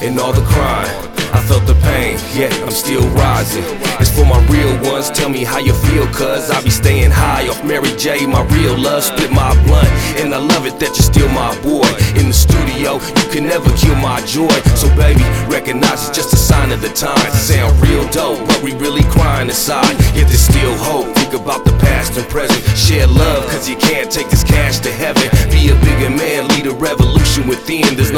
and all the crying. I felt the pain, yet I'm still rising. It's for my real ones, tell me how you feel, cuz I be staying high off Mary J, my real love. Split my blunt, and I love it that you're still my boy. In the studio, you can never kill my joy. So baby, recognize it's just a sign of the times. Sound real dope, but we really crying inside. Yet there's still hope, think about the past and present. Share love, cuz you can't take this cash to heaven. Be a bigger man, lead a revolution within. There's